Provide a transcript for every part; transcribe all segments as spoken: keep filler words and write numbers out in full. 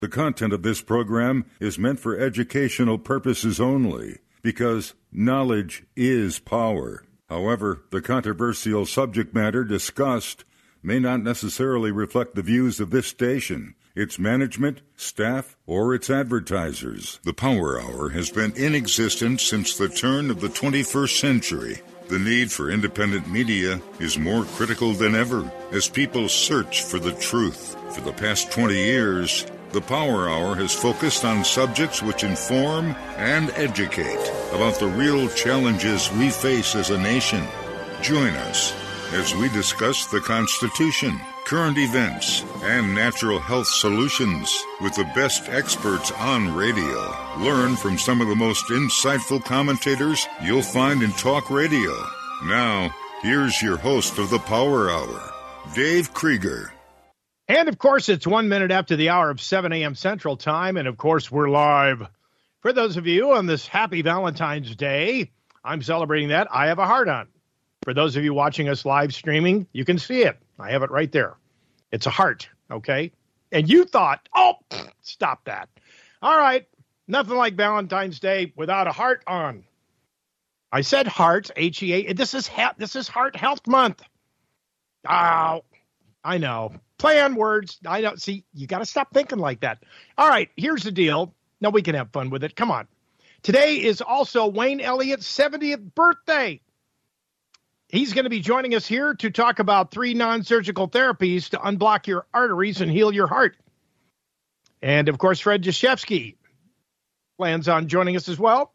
The content of this program is meant for educational purposes only, because knowledge is power. However, the controversial subject matter discussed may not necessarily reflect the views of this station, its management, staff, or its advertisers. The Power Hour has been in existence since the turn of the twenty-first century. The need for independent media is more critical than ever as people search for the truth. For the past twenty years, the Power Hour has focused on subjects which inform and educate about the real challenges we face as a nation. Join us as we discuss the Constitution, current events, and natural health solutions with the best experts on radio. Learn from some of the most insightful commentators you'll find in talk radio. Now, here's your host of the Power Hour, Dave Krieger. And, of course, it's one minute after the hour of seven a.m. Central Time. And, of course, we're live. For those of you on this happy Valentine's Day, I'm celebrating that. I have a heart on. For those of you watching us live streaming, you can see it. I have it right there. It's a heart, okay? And you thought, oh, stop that. All right, nothing like Valentine's Day without a heart on. I said heart, H E A. This is, ha- this is Heart Health Month. Oh, I know. Play on words. I don't see. You got to stop thinking like that. All right, here's the deal. No, we can have fun with it. Come on. Today is also Wayne Elliott's seventieth birthday. He's going to be joining us here to talk about three non-surgical therapies to unblock your arteries and heal your heart. And, of course, Fred Jashevsky plans on joining us as well.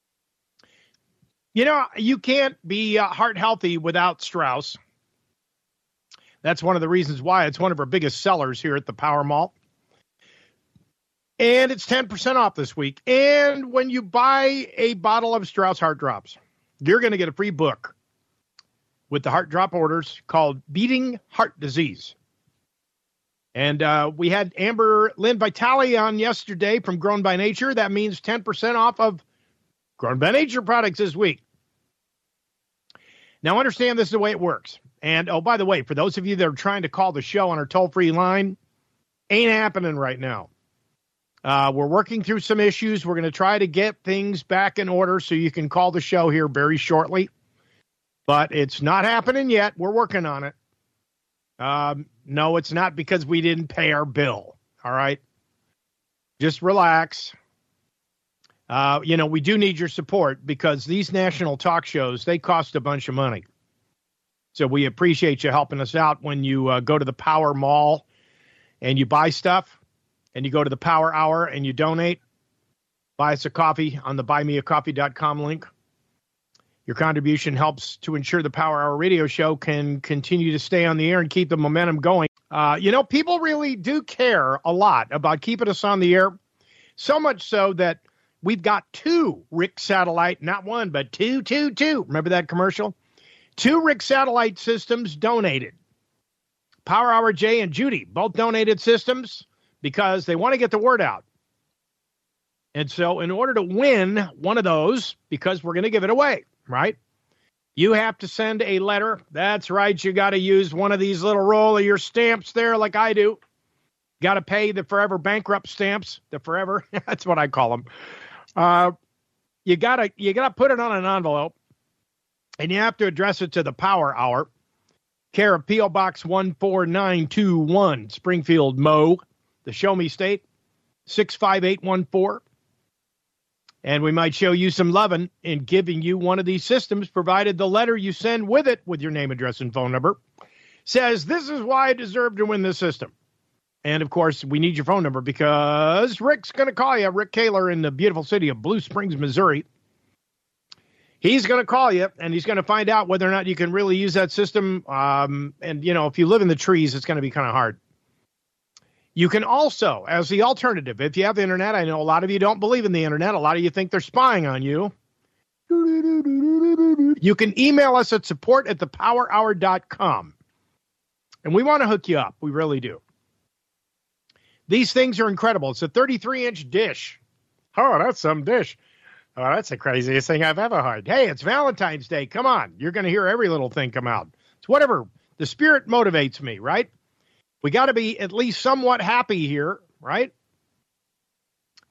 You know, you can't be uh, heart healthy without Strauss. That's one of the reasons why it's one of our biggest sellers here at the Power Mall. And it's ten percent off this week. And when you buy a bottle of Strauss Heart Drops, you're going to get a free book with the heart drop orders called Beating Heart Disease. And uh, we had Amber Lynn Vitale on yesterday from Grown by Nature. That means ten percent off of Grown by Nature products this week. Now, understand this is the way it works. And, oh, by the way, for those of you that are trying to call the show on our toll-free line, ain't happening right now. Uh, we're working through some issues. We're going to try to get things back in order so you can call the show here very shortly. But it's not happening yet. We're working on it. Um, no, it's not because we didn't pay our bill. All right? Just relax. Uh, you know, we do need your support because these national talk shows, they cost a bunch of money. So we appreciate you helping us out when you uh, go to the Power Mall and you buy stuff and you go to the Power Hour and you donate. Buy us a coffee on the buy me a coffee dot com link. Your contribution helps to ensure the Power Hour radio show can continue to stay on the air and keep the momentum going. Uh, you know, people really do care a lot about keeping us on the air, so much so that we've got two Rick Satellite, not one, but two, two, two. Remember that commercial? Two Rick Satellite systems donated. Power Hour Jay and Judy both donated systems because they want to get the word out. And so in order to win one of those, because we're going to give it away, right? You have to send a letter. That's right. You got to use one of these little roll of your stamps there like I do. Got to pay the forever bankrupt stamps, the forever. That's what I call them. Uh, you got to you got to put it on an envelope. And you have to address it to the Power Hour, care of P O Box one four nine two one, Springfield, Mo, the Show Me State, six five eight one four. And we might show you some loving in giving you one of these systems, provided the letter you send with it, with your name, address, and phone number, says, this is why I deserve to win this system. And, of course, we need your phone number because Rick's going to call you, Rick Kaler in the beautiful city of Blue Springs, Missouri. He's going to call you, and he's going to find out whether or not you can really use that system. Um, and, you know, if you live in the trees, it's going to be kind of hard. You can also, as the alternative, if you have the internet, I know a lot of you don't believe in the internet. A lot of you think they're spying on you. You can email us at support at the power hour dot com. And we want to hook you up. We really do. These things are incredible. It's a thirty-three inch dish. Oh, that's some dish. Oh, that's the craziest thing I've ever heard. Hey, it's Valentine's Day. Come on. You're going to hear every little thing come out. It's whatever. The spirit motivates me, right? We got to be at least somewhat happy here, right?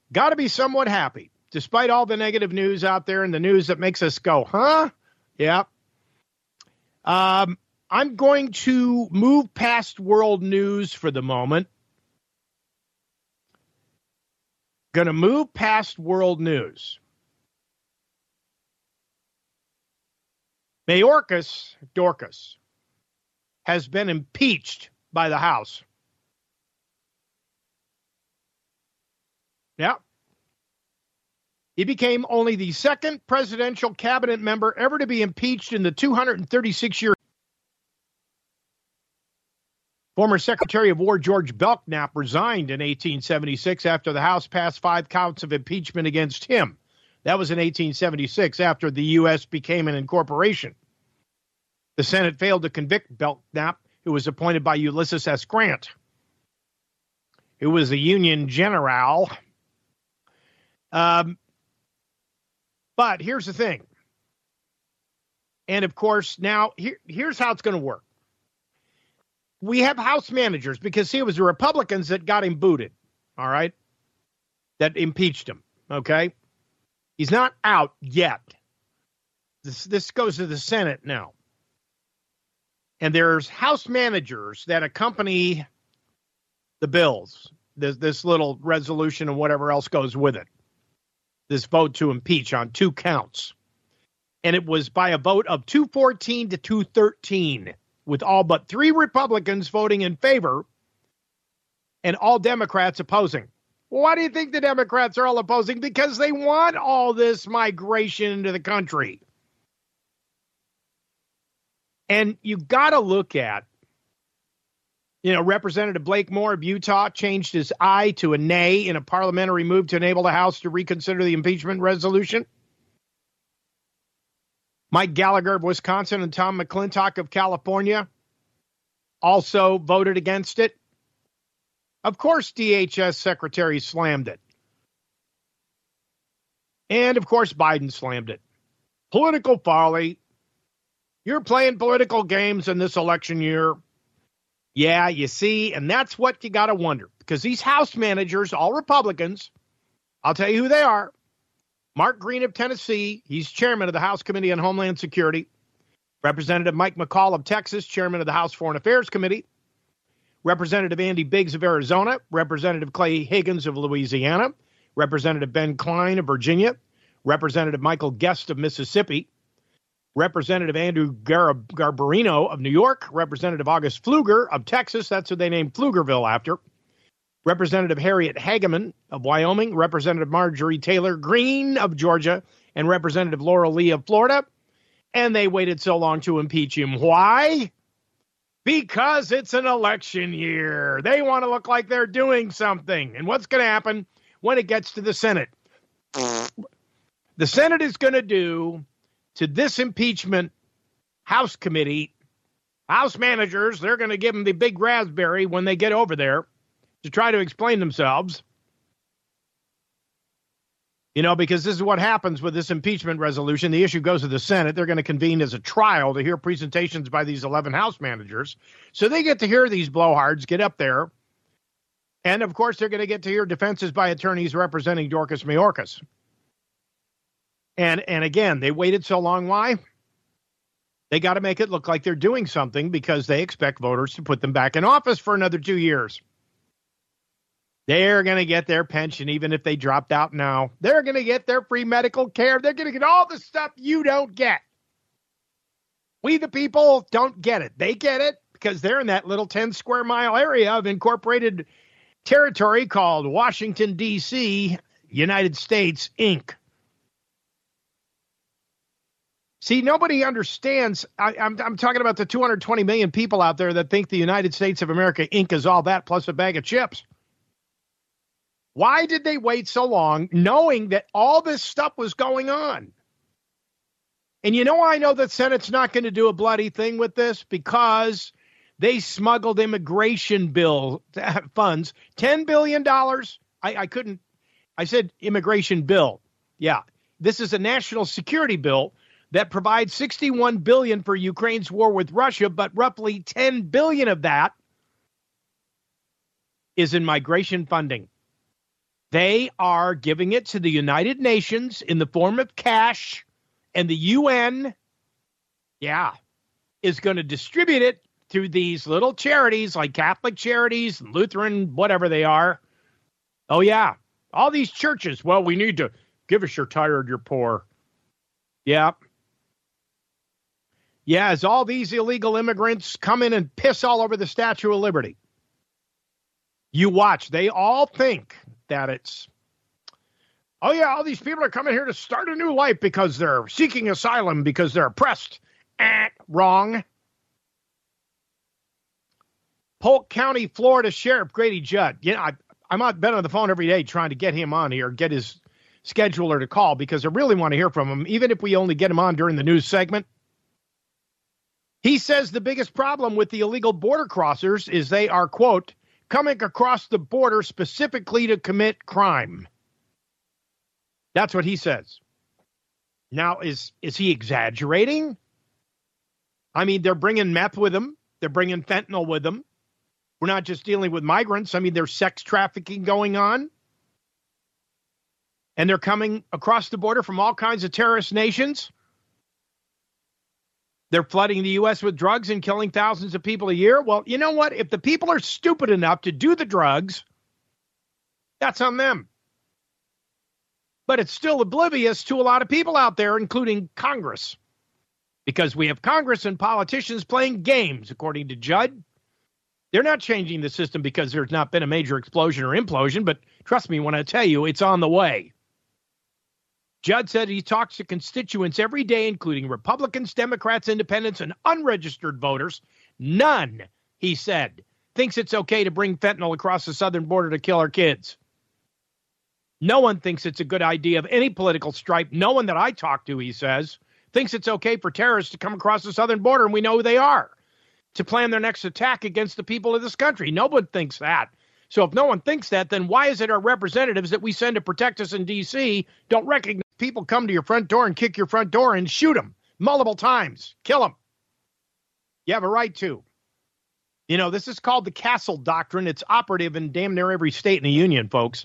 got to be somewhat happy, despite all the negative news out there and the news that makes us go, huh? Yeah. Um, I'm going to move past world news for the moment. Going to move past world news. Mayorkas, Dorcas, has been impeached by the House. Yeah. He became only the second presidential cabinet member ever to be impeached in the two hundred thirty-six year. Former Secretary of War George Belknap resigned in eighteen seventy-six after the House passed five counts of impeachment against him. That was in eighteen seventy-six after the U S became an incorporation. The Senate failed to convict Belknap, who was appointed by Ulysses S. Grant, who was a Union general. Um, but here's the thing. And of course, now here, here's how it's going to work. We have House managers because see, it was the Republicans that got him booted. All right. That impeached him. Okay. He's not out yet. This, this goes to the Senate now. And there's House managers that accompany the bills, this, this little resolution and whatever else goes with it. This vote to impeach on two counts. And it was by a vote of two fourteen to two thirteen, with all but three Republicans voting in favor and all Democrats opposing. Why do you think the Democrats are all opposing? Because they want all this migration into the country. And you got to look at, you know, Representative Blake Moore of Utah changed his aye to a nay in a parliamentary move to enable the House to reconsider the impeachment resolution. Mike Gallagher of Wisconsin and Tom McClintock of California also voted against it. Of course, D H S Secretary slammed it. And, of course, Biden slammed it. Political folly. You're playing political games in this election year. Yeah, you see, and that's what you got to wonder. Because these House managers, all Republicans, I'll tell you who they are. Mark Green of Tennessee, he's chairman of the House Committee on Homeland Security. Representative Mike McCall of Texas, chairman of the House Foreign Affairs Committee. Representative Andy Biggs of Arizona. Representative Clay Higgins of Louisiana. Representative Ben Cline of Virginia. Representative Michael Guest of Mississippi. Representative Andrew Gar- Garbarino of New York, Representative August Pfluger of Texas, that's who they named Pflugerville after, Representative Harriet Hageman of Wyoming, Representative Marjorie Taylor Greene of Georgia, and Representative Laura Lee of Florida, and they waited so long to impeach him. Why? Because it's an election year. They want to look like they're doing something. And what's going to happen when it gets to the Senate? The Senate is going to do to this impeachment House committee, House managers, they're going to give them the big raspberry when they get over there to try to explain themselves. You know, because this is what happens with this impeachment resolution. The issue goes to the Senate. They're going to convene as a trial to hear presentations by these eleven House managers. So they get to hear these blowhards get up there. And, of course, they're going to get to hear defenses by attorneys representing Dorcas Mayorkas. And and again, they waited so long. Why? They got to make it look like they're doing something because they expect voters to put them back in office for another two years. They're going to get their pension even if they dropped out now. They're going to get their free medical care. They're going to get all the stuff you don't get. We, the people, don't get it. They get it because they're in that little ten square mile area of incorporated territory called Washington, D C, United States, Incorporated. See, nobody understands. I, I'm, I'm talking about the two hundred twenty million people out there that think the United States of America, Incorporated is all that plus a bag of chips. Why did they wait so long knowing that all this stuff was going on? And you know, I know that Senate's not going to do a bloody thing with this because they smuggled immigration bill funds, ten billion dollars. I, I couldn't. I said immigration bill. Yeah, this is a national security bill that provides sixty-one billion dollars for Ukraine's war with Russia, but roughly ten billion dollars of that is in migration funding. They are giving it to the United Nations in the form of cash, and the U N, yeah, is going to distribute it through these little charities like Catholic Charities, Lutheran, whatever they are. Oh, yeah, all these churches. Well, we need to give us your tired, your poor. Yeah. Yeah, as all these illegal immigrants come in and piss all over the Statue of Liberty. You watch. They all think that it's, oh, yeah, all these people are coming here to start a new life because they're seeking asylum, because they're oppressed. Eh, wrong. Polk County, Florida Sheriff Grady Judd. Yeah, I, I'm on, been on the phone every day trying to get him on here, get his scheduler to call, because I really want to hear from him, even if we only get him on during the news segment. He says the biggest problem with the illegal border crossers is they are, quote, coming across the border specifically to commit crime. That's what he says. Now, is is he exaggerating? I mean, they're bringing meth with them. They're bringing fentanyl with them. We're not just dealing with migrants. I mean, there's sex trafficking going on. And they're coming across the border from all kinds of terrorist nations. They're flooding the U S with drugs and killing thousands of people a year. Well, you know what? If the people are stupid enough to do the drugs, that's on them. But it's still oblivious to a lot of people out there, including Congress, because we have Congress and politicians playing games, according to Judd. They're not changing the system because there's not been a major explosion or implosion, but trust me when I tell you, it's on the way. Judd said he talks to constituents every day, including Republicans, Democrats, Independents, and unregistered voters. None, he said, thinks it's okay to bring fentanyl across the southern border to kill our kids. No one thinks it's a good idea of any political stripe. No one that I talk to, he says, thinks it's okay for terrorists to come across the southern border, and we know who they are, to plan their next attack against the people of this country. No one thinks that. So if no one thinks that, then why is it our representatives that we send to protect us in D C don't recognize people come to your front door and kick your front door and shoot them multiple times, kill them? You have a right to. You know, this is called the Castle Doctrine. It's operative in damn near every state in the union, folks.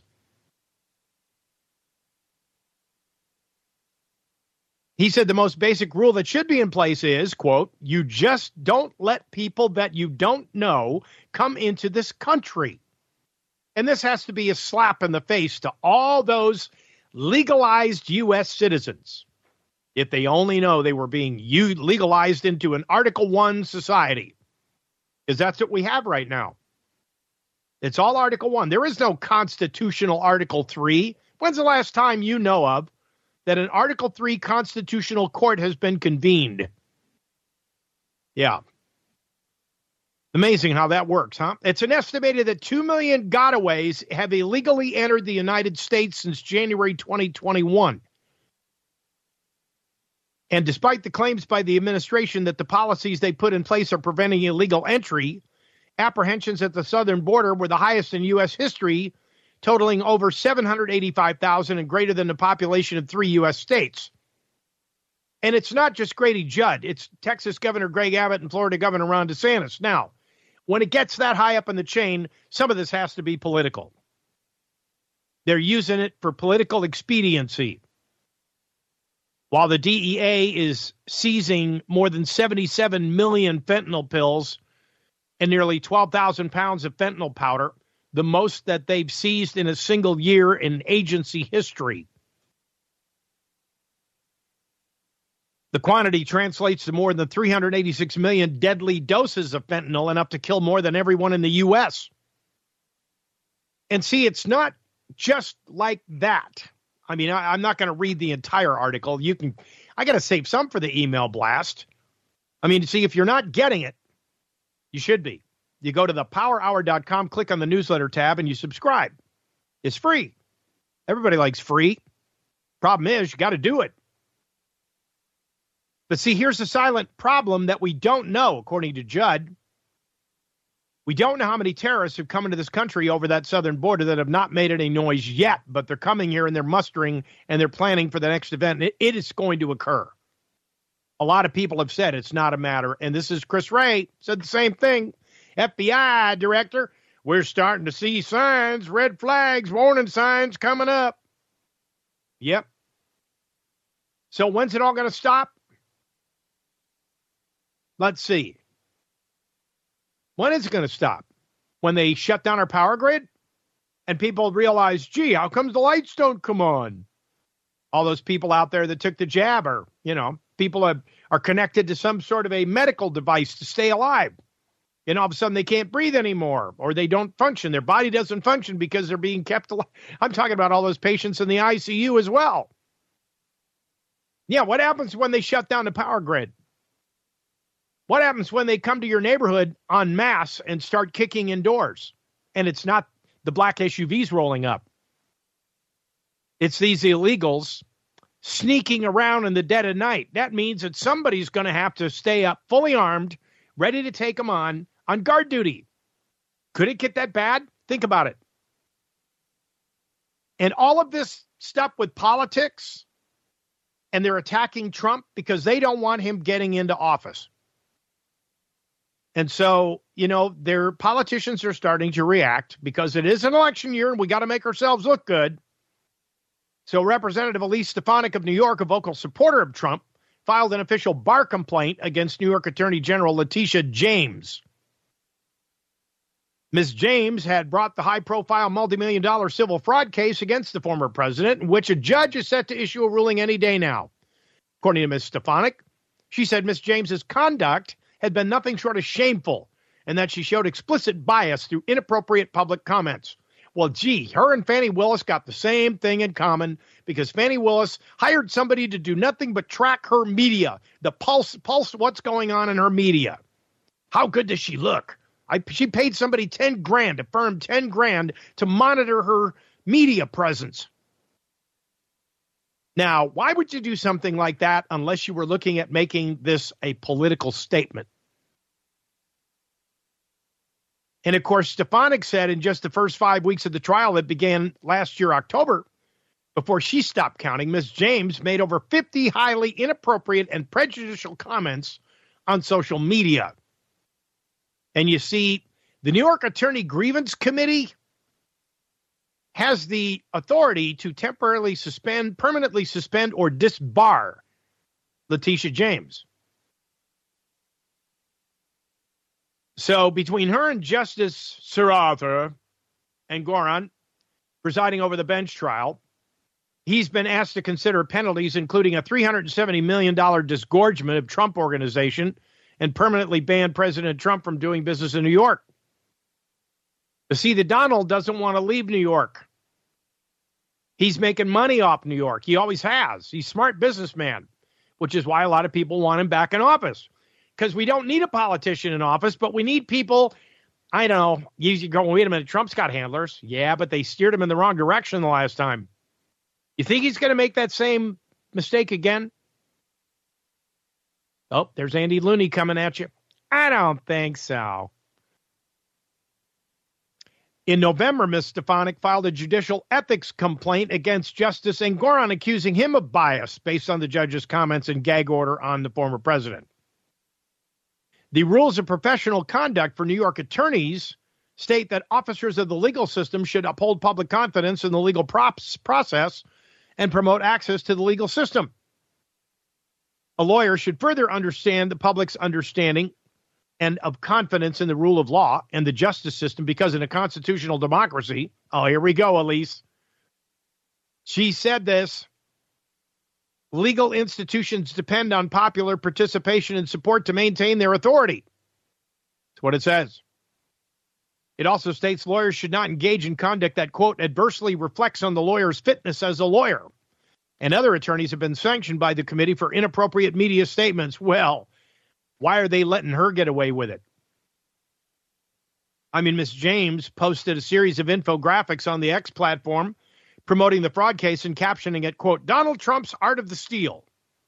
He said the most basic rule that should be in place is, quote, you just don't let people that you don't know come into this country. And this has to be a slap in the face to all those legalized U S citizens. If they only know they were being legalized into an Article One society, because that's what we have right now. It's all Article One. There is no constitutional Article Three. When's the last time you know of that an Article Three constitutional court has been convened? Yeah. Amazing how that works, huh? It's an estimated that two million gotaways have illegally entered the United States since January twenty twenty-one. And despite the claims by the administration that the policies they put in place are preventing illegal entry, apprehensions at the southern border were the highest in U S history, totaling over seven hundred eighty-five thousand and greater than the population of three U S states. And it's not just Grady Judd. It's Texas Governor Greg Abbott and Florida Governor Ron DeSantis. Now, when it gets that high up in the chain, some of this has to be political. They're using it for political expediency. While the D E A is seizing more than seventy-seven million fentanyl pills and nearly twelve thousand pounds of fentanyl powder, the most that they've seized in a single year in agency history. The quantity translates to more than three hundred eighty-six million deadly doses of fentanyl, enough to kill more than everyone in the U S. And see, it's not just like that. I mean, I, I'm not going to read the entire article. You can, I got to save some for the email blast. I mean, see, if you're not getting it, you should be. You go to the power hour dot com, click on the newsletter tab, and you subscribe. It's free. Everybody likes free. Problem is, you got to do it. But see, here's the silent problem that we don't know, according to Judd. We don't know how many terrorists have come into this country over that southern border that have not made any noise yet, but they're coming here and they're mustering and they're planning for the next event. It, it is going to occur. A lot of people have said it's not a matter, and this is Chris Wray, said the same thing. F B I director, we're starting to see signs, red flags, warning signs coming up. Yep. So when's it all going to stop? Let's see. When is it going to stop? When they shut down our power grid and people realize, gee, how comes the lights don't come on? All those people out there that took the jab are, you know, people are, are connected to some sort of a medical device to stay alive. And all of a sudden they can't breathe anymore, or they don't function. Their body doesn't function because they're being kept alive. I'm talking about all those patients in the I C U as well. Yeah, what happens when they shut down the power grid? What happens when they come to your neighborhood en masse and start kicking indoors? And it's not the black S U Vs rolling up. It's these illegals sneaking around in the dead of night. That means that somebody's going to have to stay up fully armed, ready to take them on, on guard duty. Could it get that bad? Think about it. And all of this stuff with politics, and they're attacking Trump because they don't want him getting into office. And so, you know, their politicians are starting to react because it is an election year and we got to make ourselves look good. So Representative Elise Stefanik of New York, a vocal supporter of Trump, filed an official bar complaint against New York Attorney General Letitia James. Miz James had brought the high-profile multi-million dollar civil fraud case against the former president, in which a judge is set to issue a ruling any day now. According to Miz Stefanik, she said Miz James's conduct had been nothing short of shameful, and that she showed explicit bias through inappropriate public comments. Well, gee, her and Fani Willis got the same thing in common because Fani Willis hired somebody to do nothing but track her media, the pulse, pulse what's going on in her media. How good does she look? I, she paid somebody ten grand, a firm ten grand to monitor her media presence. Now, why would you do something like that unless you were looking at making this a political statement? And, of course, Stefanik said in just the first five weeks of the trial that began last year, October, before she stopped counting, Miz James made over fifty highly inappropriate and prejudicial comments on social media. And you see, the New York Attorney Grievance Committee has the authority to temporarily suspend, permanently suspend, or disbar Letitia James. So between her and Justice Sir Arthur Engoron presiding over the bench trial, he's been asked to consider penalties, including a three hundred seventy million dollars disgorgement of Trump Organization and permanently ban President Trump from doing business in New York. But see, the Donald doesn't want to leave New York. He's making money off New York. He always has. He's a smart businessman, which is why a lot of people want him back in office. Because we don't need a politician in office, but we need people, I don't know, you go, wait a minute, Trump's got handlers. Yeah, but they steered him in the wrong direction the last time. You think he's going to make that same mistake again? Oh, there's Andy Looney coming at you. I don't think so. In November, Miz Stefanik filed a judicial ethics complaint against Justice Engoron, accusing him of bias based on the judge's comments and gag order on the former president. The rules of professional conduct for New York attorneys state that officers of the legal system should uphold public confidence in the legal props process and promote access to the legal system. A lawyer should further understand the public's understanding and of confidence in the rule of law and the justice system, because in a constitutional democracy, oh, here we go, Elise. She said this. Legal institutions depend on popular participation and support to maintain their authority. That's what it says. It also states lawyers should not engage in conduct that, quote, adversely reflects on the lawyer's fitness as a lawyer. And other attorneys have been sanctioned by the committee for inappropriate media statements. Well, why are they letting her get away with it? I mean, Miz James posted a series of infographics on the X platform promoting the fraud case and captioning it, quote, Donald Trump's Art of the Steal.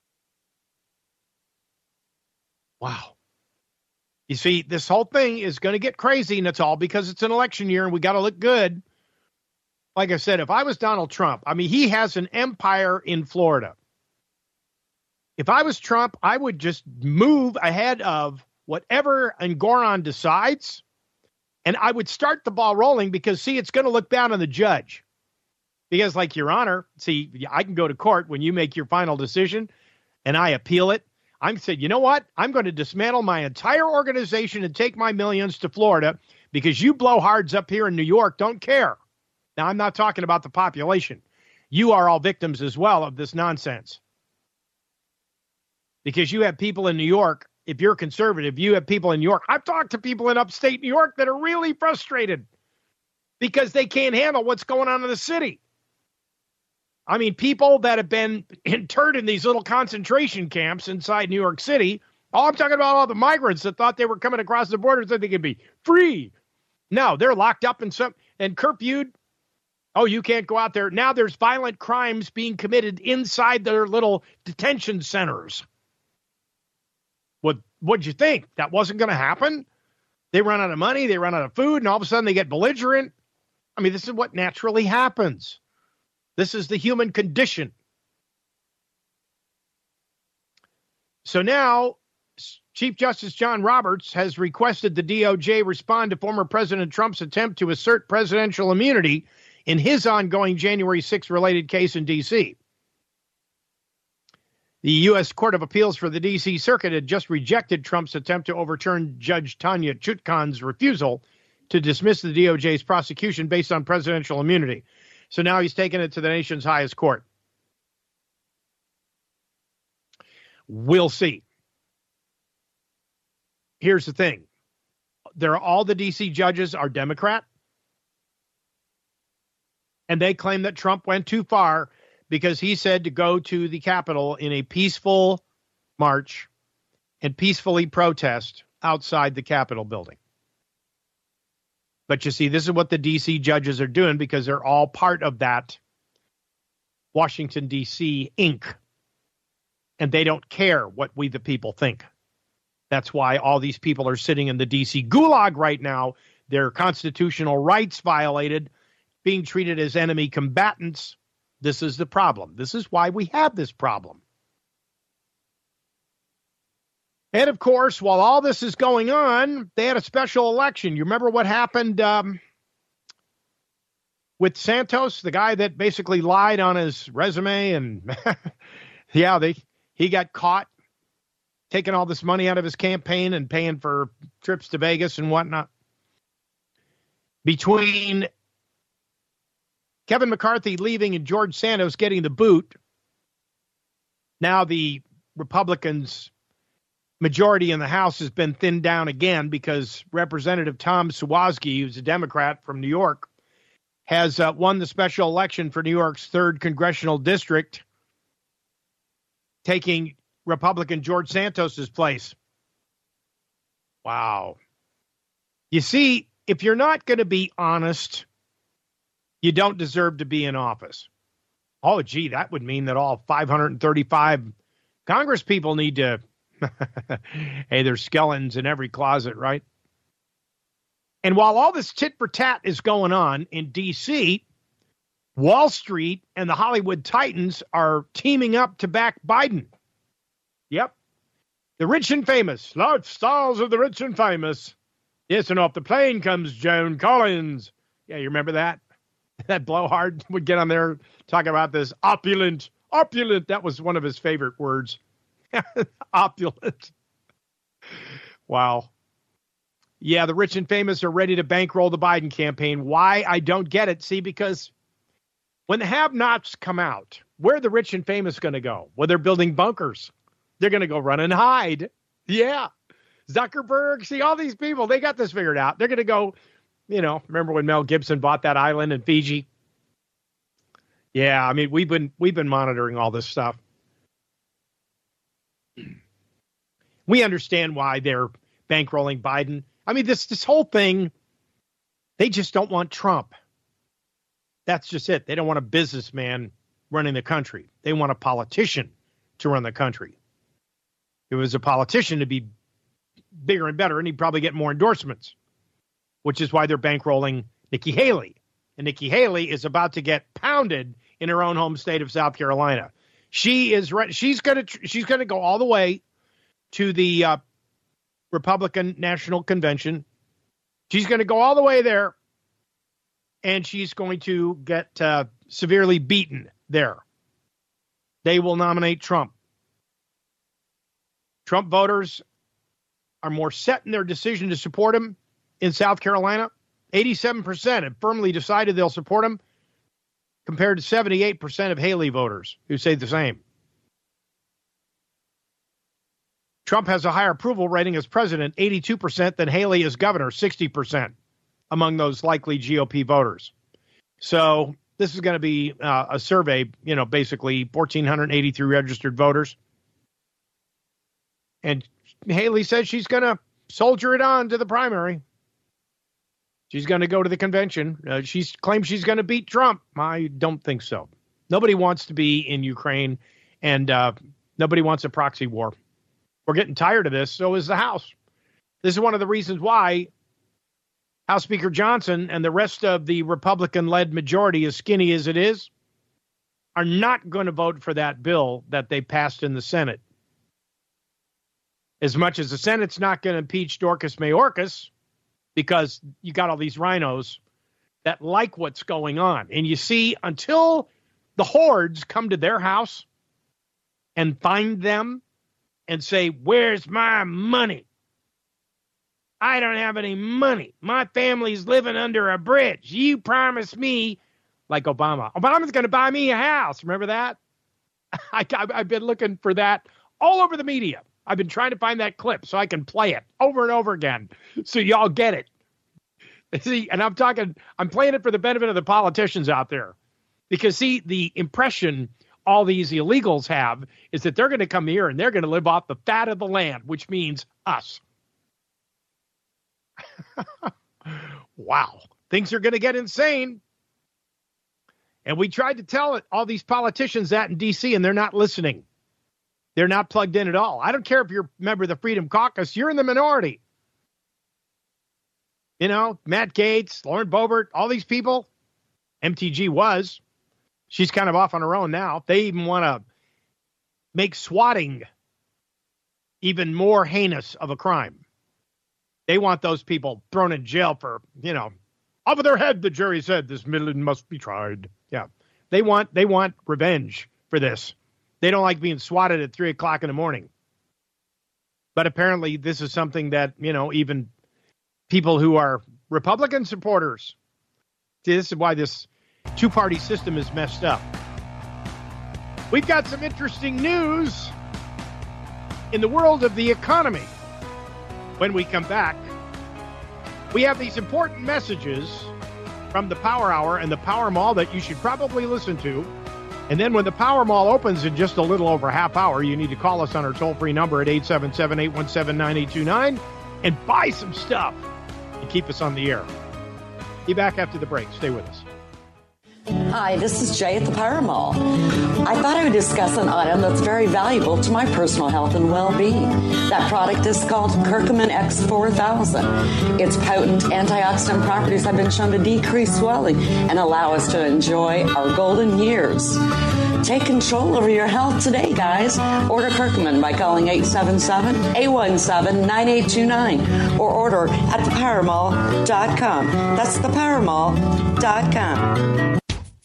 Wow. You see, this whole thing is going to get crazy, and it's all because it's an election year and we got to look good. Like I said, if I was Donald Trump, I mean, he has an empire in Florida. If I was Trump, I would just move ahead of whatever Engoron decides And I would start the ball rolling because, see, it's going to look bad on the judge. Because, like, Your Honor, see, I can go to court when you make your final decision and I appeal it. I'm saying, you know what? I'm going to dismantle my entire organization and take my millions to Florida because you blowhards up here in New York don't care. Now, I'm not talking about the population. You are all victims as well of this nonsense. Because you have people in New York, if you're conservative, you have people in New York. I've talked to people in upstate New York that are really frustrated because they can't handle what's going on in the city. I mean, people that have been interred in these little concentration camps inside New York City. Oh, I'm talking about all the migrants that thought they were coming across the border so they could be free. No, they're locked up in some and curfewed. Oh, you can't go out there. Now there's violent crimes being committed inside their little detention centers. What what'd you think? That wasn't going to happen? They run out of money, they run out of food, and all of a sudden they get belligerent. I mean, this is what naturally happens. This is the human condition. So now, Chief Justice John Roberts has requested the D O J respond to former President Trump's attempt to assert presidential immunity in his ongoing January sixth related case in D C. The U S Court of Appeals for the D C Circuit had just rejected Trump's attempt to overturn Judge Tanya Chutkan's refusal to dismiss the D O J's prosecution based on presidential immunity. So now he's taken it to the nation's highest court. We'll see. Here's the thing. There, all the D C judges are Democrat. And they claim that Trump went too far because he said to go to the Capitol in a peaceful march and peacefully protest outside the Capitol building. But you see, this is what the D C judges are doing because they're all part of that Washington, D C Incorporated. And they don't care what we the people think. That's why all these people are sitting in the D C gulag right now. Their constitutional rights violated, being treated as enemy combatants. This is the problem. This is why we have this problem. And, of course, while all this is going on, they had a special election. You remember what happened um, with Santos, the guy that basically lied on his resume? And, yeah, they he got caught taking all this money out of his campaign and paying for trips to Vegas and whatnot. Between Kevin McCarthy leaving and George Santos getting the boot, now the Republicans' majority in the House has been thinned down again because Representative Tom Suozzi, who's a Democrat from New York, has uh, won the special election for New York's third congressional district, taking Republican George Santos's place. Wow. You see, if you're not going to be honest, you don't deserve to be in office. Oh, gee, that would mean that all five hundred thirty-five Congress people need to, hey, there's skeletons in every closet, right? And while all this tit for tat is going on in D C, Wall Street and the Hollywood Titans are teaming up to back Biden. Yep. The rich and famous, lifestyles of the rich and famous. Yes, and off the plane comes Joan Collins. Yeah, you remember that? That blowhard would get on there, talk about this opulent, opulent. That was one of his favorite words. Opulent. Wow. Yeah, the rich and famous are ready to bankroll the Biden campaign. Why? I don't get it. See, because when the have-nots come out, where are the rich and famous going to go? Well, they're building bunkers. They're going to go run and hide. Yeah. Zuckerberg, see, all these people, they got this figured out. They're going to go, you know, remember when Mel Gibson bought that island in Fiji? Yeah, I mean, we've been we've been monitoring all this stuff. We understand why they're bankrolling Biden. I mean, this this whole thing, they just don't want Trump. That's just it. They don't want a businessman running the country. They want a politician to run the country. If it was a politician to be bigger and better, and he'd probably get more endorsements, which is why they're bankrolling Nikki Haley. And Nikki Haley is about to get pounded in her own home state of South Carolina. She is re- she's going to she's going to go all the way to the uh, Republican National Convention She's going to go all the way there, and she's going to get uh, severely beaten there. They will nominate Trump. Trump voters are more set in their decision to support him in South Carolina. eighty-seven percent have firmly decided they'll support him, compared to seventy-eight percent of Haley voters who say the same. Trump has a higher approval rating as president, eighty-two percent, than Haley as governor, sixty percent among those likely G O P voters. So this is going to be uh, a survey, you know, basically one thousand four hundred eighty-three registered voters. And Haley says she's going to soldier it on to the primary. She's going to go to the convention. Uh, she claims she's going to beat Trump. I don't think so. Nobody wants to be in Ukraine, and uh, nobody wants a proxy war. We're getting tired of this. So is the House. This is one of the reasons why House Speaker Johnson and the rest of the Republican-led majority, as skinny as it is, are not going to vote for that bill that they passed in the Senate. As much as the Senate's not going to impeach Dorcas Mayorkas, because you got all these rhinos that like what's going on. And you see, until the hordes come to their house and find them and say, where's my money? I don't have any money. My family's living under a bridge. You promised me, like Obama. Obama's going to buy me a house. Remember that? I, I've been looking for that all over the media. I've been trying to find that clip so I can play it over and over again so y'all get it. See, and I'm talking, I'm playing it for the benefit of the politicians out there. Because, see, the impression all these illegals have is that they're going to come here and they're going to live off the fat of the land, which means us. Wow. Things are going to get insane. And we tried to tell it, all these politicians that in D C, and they're not listening. They're not plugged in at all. I don't care if you're a member of the Freedom Caucus. You're in the minority. You know, Matt Gaetz, Lauren Boebert, all these people. M T G was. She's kind of off on her own now. They even want to make swatting even more heinous of a crime. They want those people thrown in jail for, you know, over their head, the jury said, this Midland must be tried. Yeah. They want they want revenge for this. They don't like being swatted at three o'clock in the morning. But apparently this is something that, you know, even people who are Republican supporters, see, this is why this two-party system is messed up. We've got some interesting news in the world of the economy. When we come back, we have these important messages from the Power Hour and the Power Mall that you should probably listen to. And then when the Power Mall opens in just a little over a half hour, you need to call us on our toll-free number at eight seven seven, eight one seven, nine eight two nine and buy some stuff and keep us on the air. Be back after the break. Stay with us. Hi, this is Jay at the Power Mall. I thought I would discuss an item that's very valuable to my personal health and well-being. That product is called Curcumin X four thousand. Its potent antioxidant properties have been shown to decrease swelling and allow us to enjoy our golden years. Take control over your health today, guys. Order Curcumin by calling eight seven seven, eight one seven, nine eight two nine or order at the power mall dot com. That's the power mall dot com.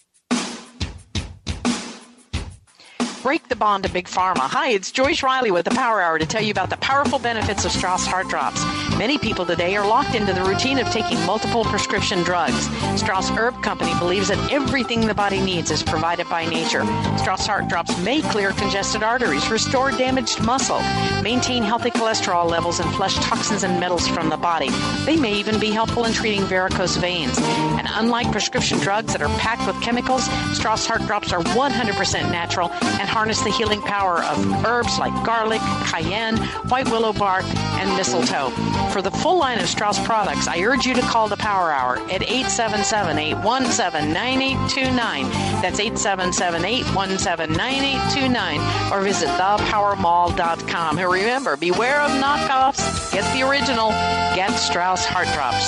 Break the bond to Big Pharma. Hi, it's Joyce Riley with the Power Hour to tell you about the powerful benefits of Strauss Heart Drops. Many people today are locked into the routine of taking multiple prescription drugs. Strauss Herb Company believes that everything the body needs is provided by nature. Strauss Heart Drops may clear congested arteries, restore damaged muscle, maintain healthy cholesterol levels, and flush toxins and metals from the body. They may even be helpful in treating varicose veins. And unlike prescription drugs that are packed with chemicals, Strauss Heart Drops are one hundred percent natural and harness the healing power of herbs like garlic, cayenne, white willow bark, and mistletoe. For the full line of Strauss products, I urge you to call the Power Hour at eight seven seven, eight one seven, nine eight two nine. That's eight seven seven, eight one seven, nine eight two nine. Or visit the power mall dot com. And remember, beware of knockoffs. Get the original. Get Strauss Heart Drops.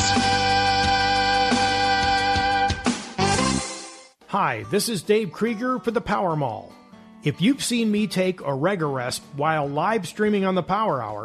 Hi, this is Dave Krieger for the Power Mall. If you've seen me take Oregarest while live streaming on the Power Hour,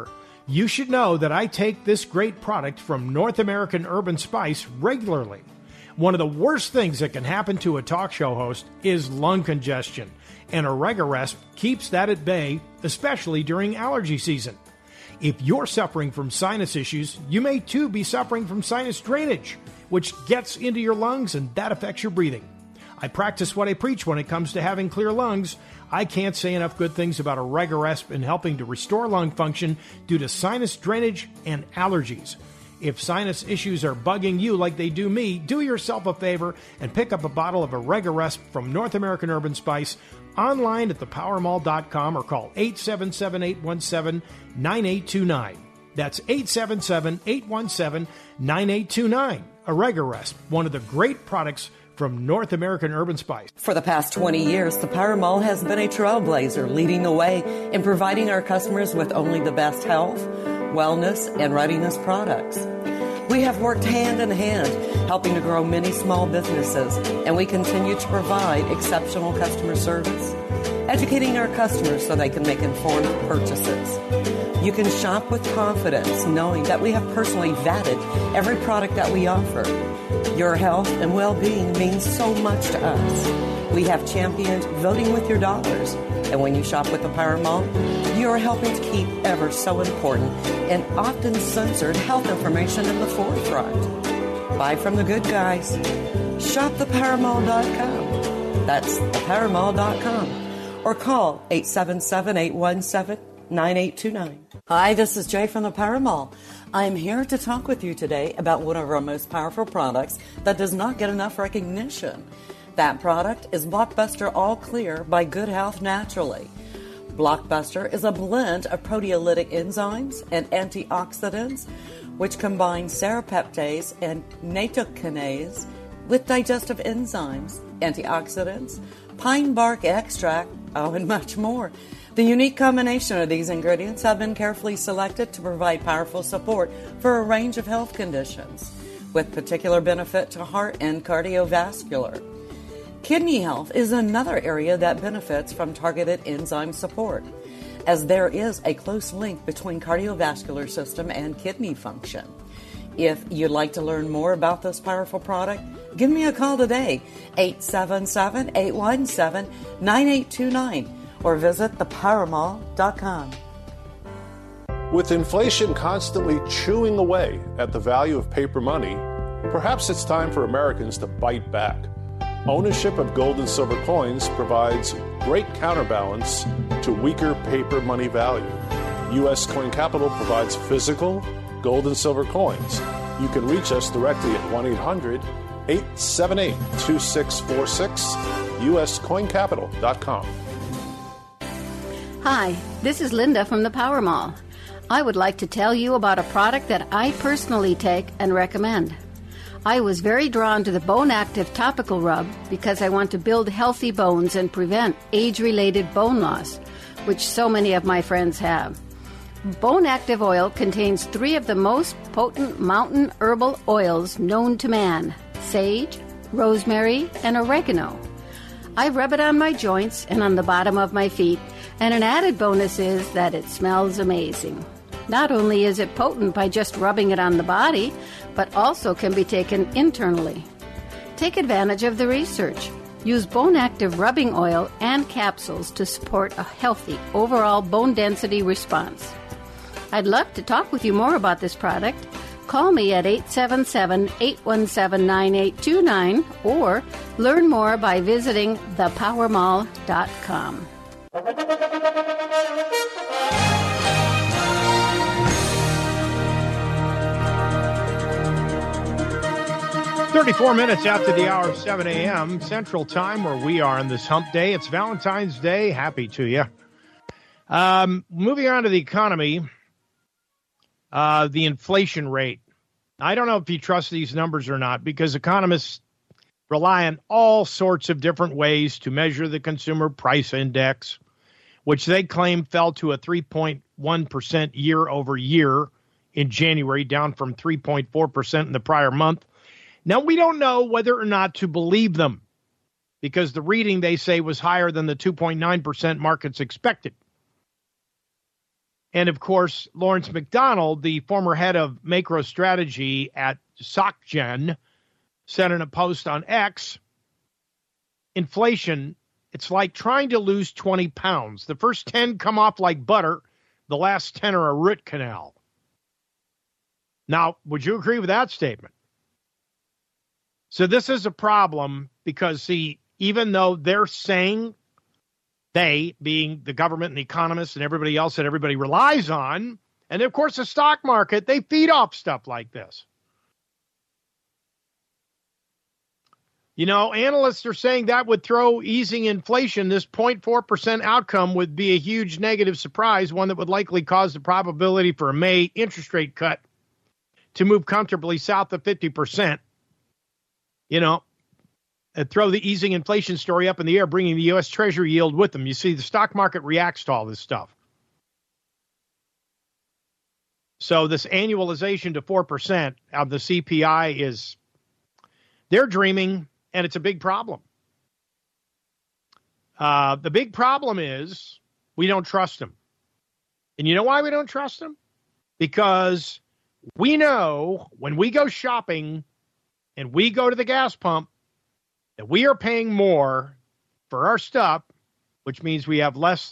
You should know that I take this great product from North American Herb and Spice regularly. One of the worst things that can happen to a talk show host is lung congestion, and Oregaresp keeps that at bay, especially during allergy season. If you're suffering from sinus issues, you may too be suffering from sinus drainage, which gets into your lungs and that affects your breathing. I practice what I preach when it comes to having clear lungs. I can't say enough good things about Oregaresp in helping to restore lung function due to sinus drainage and allergies. If sinus issues are bugging you like they do me, do yourself a favor and pick up a bottle of Oregaresp from North American Herb and Spice online at the power mall dot com or call eight seven seven, eight one seven, nine eight two nine. That's eight seven seven, eight one seven, nine eight two nine. Oregaresp, one of the great products from North American Herb and Spice. For the past twenty years, the Power Mall has been a trailblazer leading the way in providing our customers with only the best health, wellness, and readiness products. We have worked hand in hand, helping to grow many small businesses, and we continue to provide exceptional customer service, educating our customers so they can make informed purchases. You can shop with confidence, knowing that we have personally vetted every product that we offer. Your health and well-being means so much to us. We have championed voting with your dollars. And when you shop with the Power Mall, you are helping to keep ever so important and often censored health information in the forefront. Buy from the good guys. Shop the power mall dot com. That's the power mall dot com. Or call eight seven seven, eight one seven, nine eight two nine. Hi, this is Jay from the Power Mall. I'm here to talk with you today about one of our most powerful products that does not get enough recognition. That product is Blockbuster All Clear by Good Health Naturally. Blockbuster is a blend of proteolytic enzymes and antioxidants, which combine serrapeptase and nattokinase with digestive enzymes, antioxidants, pine bark extract, oh, and much more. The unique combination of these ingredients have been carefully selected to provide powerful support for a range of health conditions, with particular benefit to heart and cardiovascular. Kidney health is another area that benefits from targeted enzyme support, as there is a close link between cardiovascular system and kidney function. If you'd like to learn more about this powerful product, give me a call today, eight seven seven, eight one seven, nine eight two nine, or visit the power mall dot com. With inflation constantly chewing away at the value of paper money, perhaps it's time for Americans to bite back. Ownership of gold and silver coins provides great counterbalance to weaker paper money value. U S Coin Capital provides physical gold and silver coins. You can reach us directly at one eight hundred, eight seven eight, two six four six, U S coin capital dot com. Hi, this is Linda from the Power Mall. I would like to tell you about a product that I personally take and recommend. I was very drawn to the Bone Active Topical Rub because I want to build healthy bones and prevent age-related bone loss, which so many of my friends have. Bone Active Oil contains three of the most potent mountain herbal oils known to man: sage, rosemary, and oregano. I rub it on my joints and on the bottom of my feet, and an added bonus is that it smells amazing. Not only is it potent by just rubbing it on the body, but also can be taken internally. Take advantage of the research. Use Bone Active rubbing oil and capsules to support a healthy overall bone density response. I'd love to talk with you more about this product. Call me at eight seven seven, eight one seven, nine eight two nine or learn more by visiting the power mall dot com. thirty-four minutes after the hour of seven a.m. Central Time, where we are on this hump day. It's Valentine's Day. Happy to you. Um, moving on to the economy, uh, the inflation rate. I don't know if you trust these numbers or not, because economists rely on all sorts of different ways to measure the consumer price index, which they claim fell to a three point one percent year over year in January, down from three point four percent in the prior month. Now, we don't know whether or not to believe them, because the reading, they say, was higher than the two point nine percent markets expected. And, of course, Lawrence McDonald, the former head of macro strategy at SocGen, said in a post on X, inflation, it's like trying to lose twenty pounds. The first ten come off like butter. The last ten are a root canal. Now, would you agree with that statement? So this is a problem because, see, even though they're saying, they being the government and the economists and everybody else that everybody relies on, and of course the stock market, they feed off stuff like this. You know, analysts are saying that would throw easing inflation. This zero point four percent outcome would be a huge negative surprise, one that would likely cause the probability for a May interest rate cut to move comfortably south of fifty percent. You know, and throw the easing inflation story up in the air, bringing the U S Treasury yield with them. You see, the stock market reacts to all this stuff. So this annualization to four percent of the C P I is, they're dreaming, and it's a big problem. Uh, the big problem is we don't trust them. And you know why we don't trust them? Because we know when we go shopping and we go to the gas pump that we are paying more for our stuff, which means we have less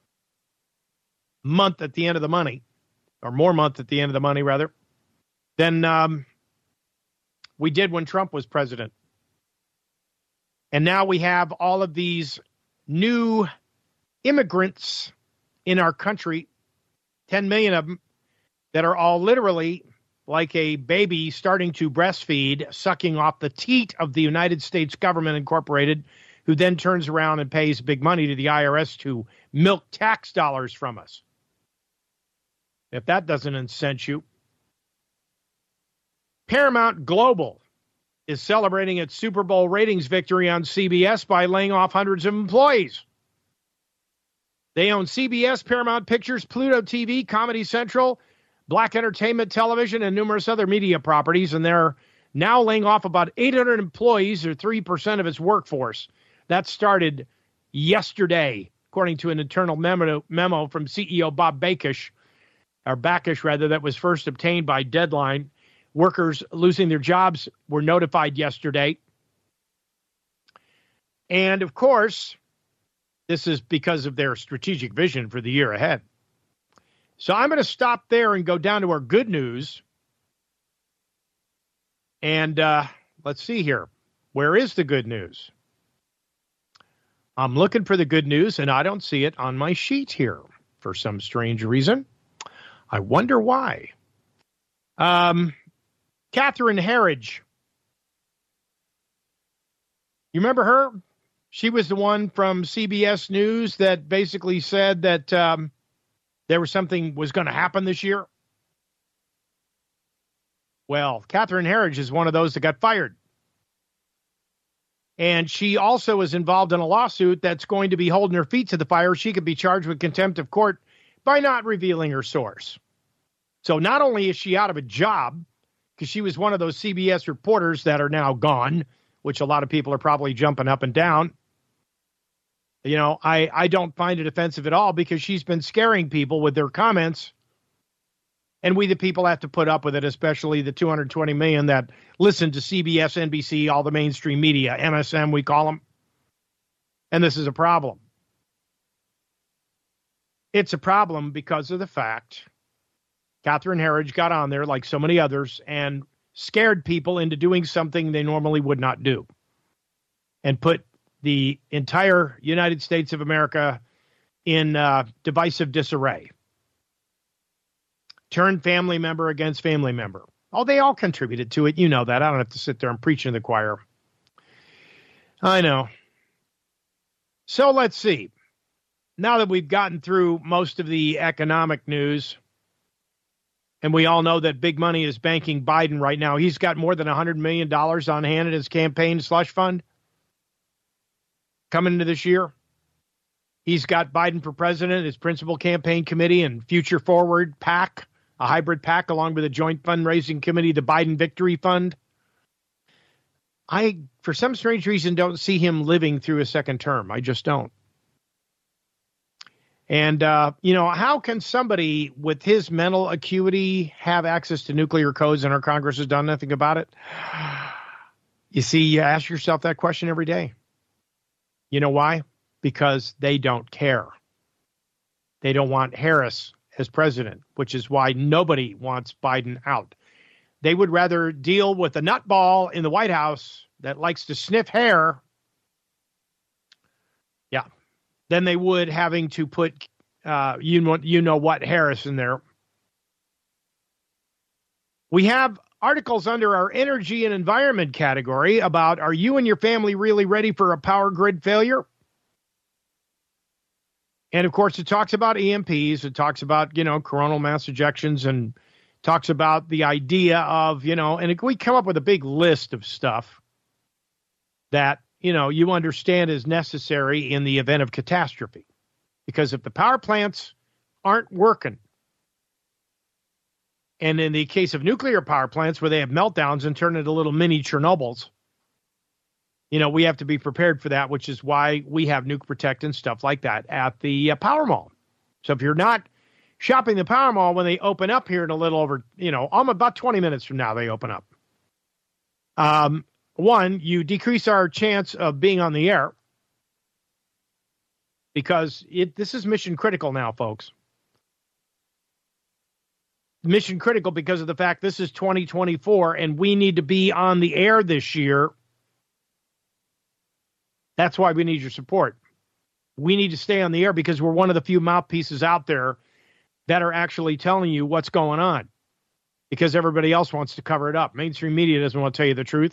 month at the end of the money, or more month at the end of the money, rather, than um, we did when Trump was president. And now we have all of these new immigrants in our country, ten million of them, that are all literally like a baby starting to breastfeed, sucking off the teat of the United States government incorporated, who then turns around and pays big money to the I R S to milk tax dollars from us. If that doesn't incense you. Paramount Global is celebrating its Super Bowl ratings victory on C B S by laying off hundreds of employees. They own C B S, Paramount Pictures, Pluto T V, Comedy Central, Black Entertainment Television, and numerous other media properties, and they're now laying off about eight hundred employees, or three percent of its workforce. That started yesterday, according to an internal memo, memo from C E O Bob Bakish, or Bakish, rather, that was first obtained by Deadline. Workers losing their jobs were notified yesterday. And, of course, this is because of their strategic vision for the year ahead. So I'm going to stop there and go down to our good news. And uh, let's see here. Where is the good news? I'm looking for the good news, and I don't see it on my sheet here for some strange reason. I wonder why. Um, Catherine Herridge. You remember her? She was the one from C B S News that basically said that um, there was something was going to happen this year. Well, Catherine Herridge is one of those that got fired. And she also is involved in a lawsuit that's going to be holding her feet to the fire. She could be charged with contempt of court by not revealing her source. So not only is she out of a job, because she was one of those C B S reporters that are now gone, which a lot of people are probably jumping up and down. You know, I, I don't find it offensive at all because she's been scaring people with their comments. And we, the people, have to put up with it, especially the two hundred twenty million that listen to C B S, N B C, all the mainstream media, M S M, we call them. And this is a problem. It's a problem because of the fact Catherine Herridge got on there, like so many others, and scared people into doing something they normally would not do, and put the entire United States of America in uh, divisive disarray. Turned family member against family member. Oh, they all contributed to it. You know that. I don't have to sit there and preach in the choir. I know. So let's see. Now that we've gotten through most of the economic news, and we all know that big money is banking Biden right now. He's got more than one hundred million dollars on hand in his campaign slush fund coming into this year. He's got Biden for president, his principal campaign committee, and Future Forward PAC, a hybrid PAC, along with a joint fundraising committee, the Biden Victory Fund. I, for some strange reason, don't see him living through a second term. I just don't. And, uh, you know, how can somebody with his mental acuity have access to nuclear codes and our Congress has done nothing about it? You see, you ask yourself that question every day. You know why? Because they don't care. They don't want Harris as president, which is why nobody wants Biden out. They would rather deal with a nutball in the White House that likes to sniff hair, yeah, than they would having to put, uh, you know, you know what, Harris in there. We have articles under our energy and environment category about, are you and your family really ready for a power grid failure? And, of course, it talks about E M Ps. It talks about, you know, coronal mass ejections and talks about the idea of, you know, and we come up with a big list of stuff that, you know, you understand is necessary in the event of catastrophe. Because if the power plants aren't working, and in the case of nuclear power plants where they have meltdowns and turn into little mini Chernobyls, you know, we have to be prepared for that, which is why we have Nuke Protect and stuff like that at the uh, Power Mall. So if you're not shopping the Power Mall when they open up here in a little over, you know, um, about twenty minutes from now, they open up. Um, one, you decrease our chance of being on the air because it, this is mission critical now, folks. Mission critical because of the fact this is twenty twenty-four and we need to be on the air this year. That's why we need your support. We need to stay on the air because we're one of the few mouthpieces out there that are actually telling you what's going on because everybody else wants to cover it up. Mainstream media doesn't want to tell you the truth.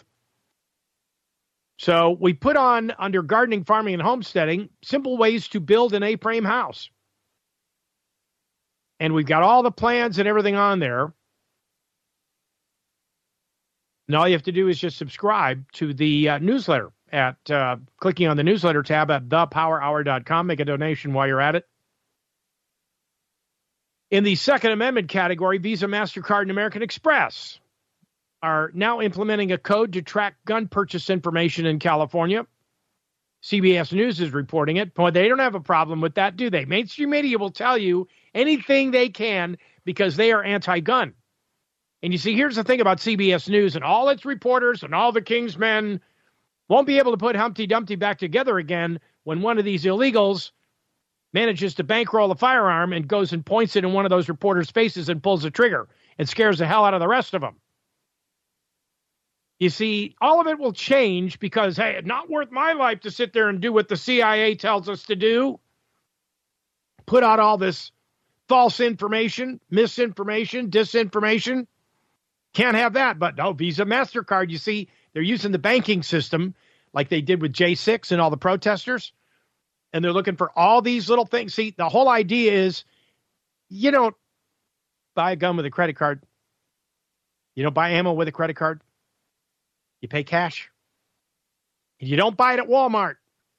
So we put on, under gardening, farming, and homesteading, simple ways to build an A-frame house. And we've got all the plans and everything on there. And all you have to do is just subscribe to the uh, newsletter at uh, clicking on the newsletter tab at the power hour dot com. Make a donation while you're at it. In the Second Amendment category, Visa, MasterCard, and American Express are now implementing a code to track gun purchase information in California. C B S News is reporting it. Boy, they don't have a problem with that, do they? Mainstream media will tell you anything they can because they are anti-gun. And you see, here's the thing about C B S News and all its reporters and all the King's men won't be able to put Humpty Dumpty back together again when one of these illegals manages to bankroll a firearm and goes and points it in one of those reporters' faces and pulls the trigger and scares the hell out of the rest of them. You see, all of it will change because, hey, it's not worth my life to sit there and do what the C I A tells us to do. Put out all this false information, misinformation, disinformation. Can't have that. But no, Visa, MasterCard, you see, they're using the banking system like they did with J six and all the protesters. And they're looking for all these little things. See, the whole idea is you don't buy a gun with a credit card. You don't buy ammo with a credit card. You pay cash. And you don't buy it at Walmart.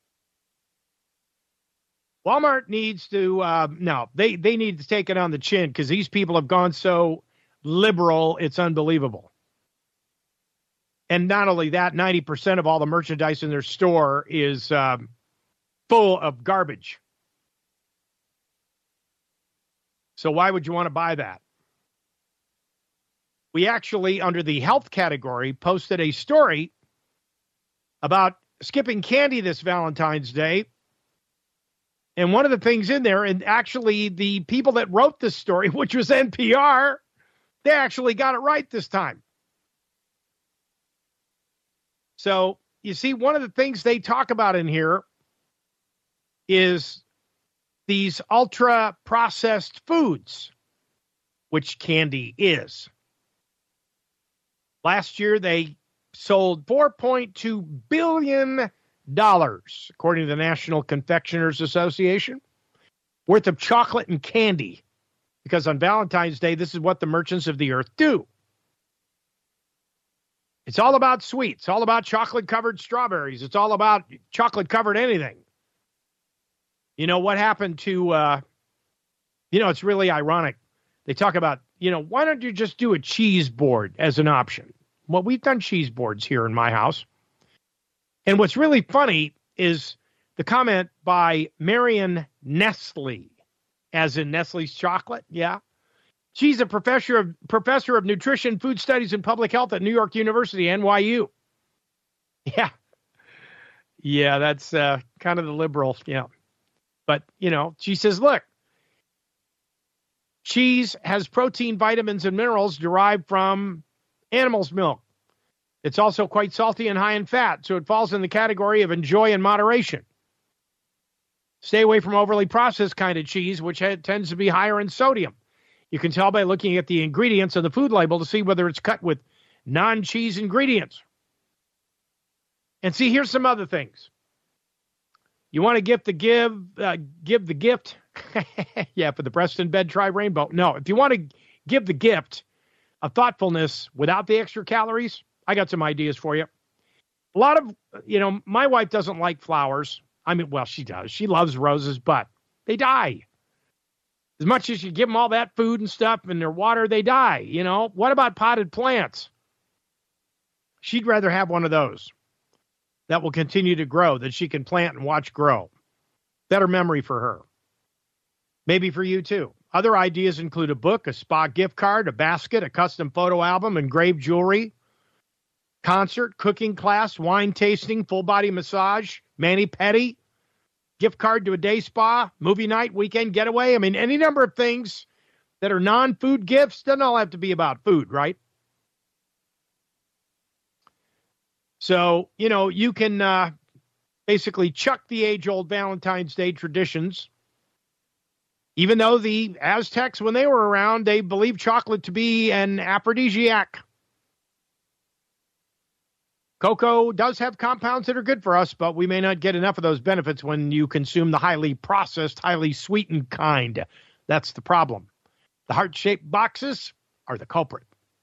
Walmart needs to, uh, no, they, they need to take it on the chin because these people have gone so liberal, it's unbelievable. And not only that, ninety percent of all the merchandise in their store is um, full of garbage. So why would you want to buy that? We actually, under the health category, posted a story about skipping candy this Valentine's Day. And one of the things in there, and actually the people that wrote this story, which was N P R, they actually got it right this time. So, you see, one of the things they talk about in here is these ultra-processed foods, which candy is. Last year, they sold four point two billion dollars, according to the National Confectioners Association, worth of chocolate and candy. Because on Valentine's Day, this is what the merchants of the earth do. It's all about sweets. It's all about chocolate-covered strawberries. It's all about chocolate-covered anything. You know, what happened to, uh, you know, it's really ironic. They talk about, you know, why don't you just do a cheese board as an option? Well, we've done cheese boards here in my house. And what's really funny is the comment by Marion Nestle. as in Nestle's chocolate. Yeah. She's a professor of professor of nutrition, food studies, and public health at New York University, N Y U. Yeah. Yeah, that's uh, kind of the liberal. Yeah. But, you know, she says, look, cheese has protein, vitamins, and minerals derived from animal's milk. It's also quite salty and high in fat, so it falls in the category of enjoy in moderation. Stay away from overly processed kind of cheese, which tends to be higher in sodium. You can tell by looking at the ingredients on the food label to see whether it's cut with non-cheese ingredients. And see, here's some other things. You want to gift the give, uh, give the gift. Yeah, for the breast in bed, try rainbow. No, if you want to give the gift of thoughtfulness without the extra calories, I got some ideas for you. A lot of, you know, my wife doesn't like flowers. I mean, well, she does. She loves roses, but they die. As much as you give them all that food and stuff and their water, they die. You know, what about potted plants? She'd rather have one of those that will continue to grow, that she can plant and watch grow. Better memory for her. Maybe for you too. Other ideas include a book, a spa gift card, a basket, a custom photo album, engraved jewelry, concert, cooking class, wine tasting, full body massage, mani-pedi, gift card to a day spa, movie night, weekend getaway. I mean, any number of things that are non-food gifts. Doesn't all have to be about food, right? So, you know, you can uh, basically chuck the age-old Valentine's Day traditions. Even though the Aztecs, when they were around, they believed chocolate to be an aphrodisiac. Cocoa does have compounds that are good for us, but we may not get enough of those benefits when you consume the highly processed, highly sweetened kind. That's the problem. The heart-shaped boxes are the culprit.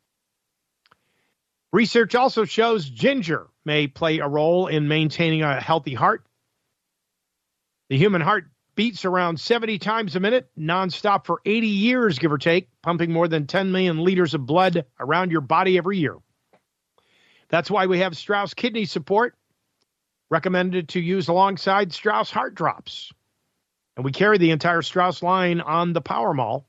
Research also shows ginger may play a role in maintaining a healthy heart. The human heart beats around seventy times a minute, nonstop for eighty years, give or take, pumping more than ten million liters of blood around your body every year. That's why we have Strauss Kidney Support, recommended to use alongside Strauss Heart Drops. And we carry the entire Strauss line on the Power Mall.